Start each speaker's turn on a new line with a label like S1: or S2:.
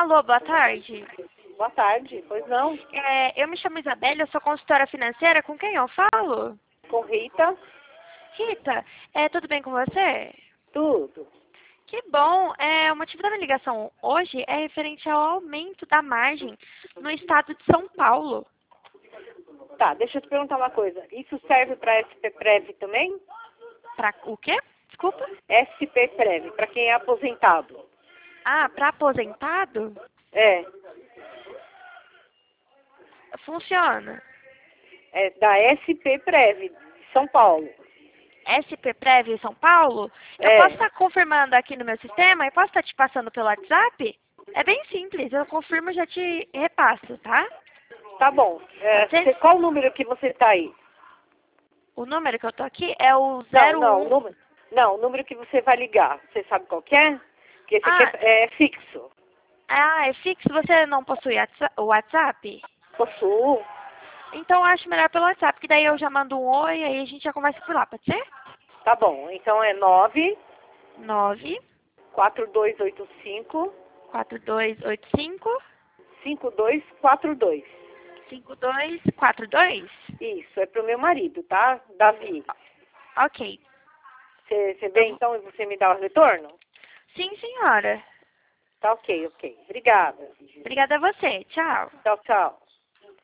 S1: Alô, boa tarde.
S2: Boa tarde, pois não?
S1: Eu me chamo Isabela, eu sou consultora financeira. Com quem eu falo?
S2: Com Rita?
S1: Rita, tudo bem com você?
S2: Tudo.
S1: Que bom. O motivo da minha ligação hoje é referente ao aumento da margem no estado de São Paulo.
S2: Tá, deixa eu te perguntar uma coisa. Isso serve para SP Prev também?
S1: Para o quê? Desculpa.
S2: SP Prev, para quem é aposentado.
S1: Ah, para aposentado?
S2: É,
S1: Funciona.
S2: é da SP Prev, de São Paulo.
S1: SP Prev São Paulo? Eu
S2: É.
S1: posso estar confirmando aqui no meu sistema e posso estar te passando pelo WhatsApp? É bem simples, eu confirmo e já te repasso, tá?
S2: Tá bom. Qual o número que você tá aí?
S1: O número que eu tô aqui é o
S2: Não,
S1: 01...
S2: o número que você vai ligar. Você sabe qual que é? Porque esse aqui é fixo.
S1: Ah, é fixo? Você não possui o WhatsApp?
S2: Possuo.
S1: Então eu acho melhor pelo WhatsApp, que daí eu já mando um oi e aí a gente já conversa por lá, pode ser?
S2: Tá bom. Então é 9
S1: 9
S2: 4285
S1: 4285
S2: 5242.
S1: 5242?
S2: Isso, é pro meu marido, tá? Davi.
S1: Ok.
S2: Você vem então e você me dá o retorno?
S1: Sim, senhora.
S2: Tá ok. Obrigada.
S1: Obrigada a você. Tchau.
S2: Tchau, tchau.